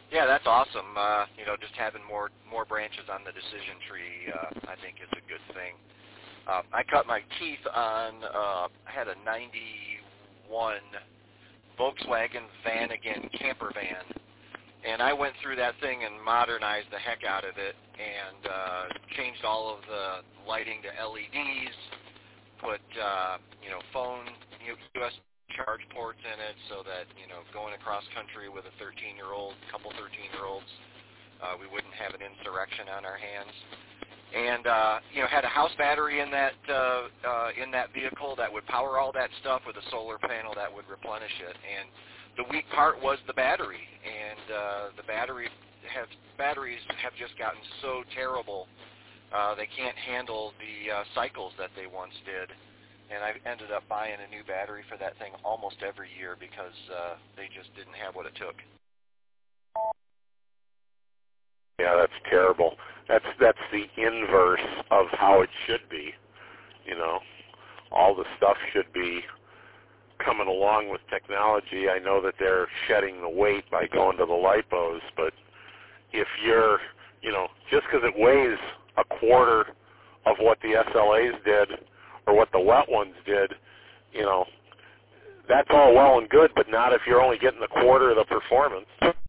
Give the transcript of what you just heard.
Yeah, that's awesome. Just having more branches on the decision tree, I think is a good thing. I cut my teeth on, I had a 91 Volkswagen Vanagon camper van, and I went through that thing and modernized the heck out of it and changed all of the lighting to LEDs, put, phone, US charge ports in it so that, going across country with a 13-year-old, couple 13-year-olds, we wouldn't have an insurrection on our hands. And, had a house battery in that vehicle that would power all that stuff with a solar panel that would replenish it. And the weak part was the battery. And the batteries have just gotten so terrible, they can't handle the cycles that they once did. And I ended up buying a new battery for that thing almost every year because they just didn't have what it took. Yeah, that's terrible. That's the inverse of how it should be. All the stuff should be coming along with technology. I know that they're shedding the weight by going to the lipos, but if you're, just because it weighs a quarter of what the SLAs did or what the wet ones did, that's all well and good, but not if you're only getting a quarter of the performance.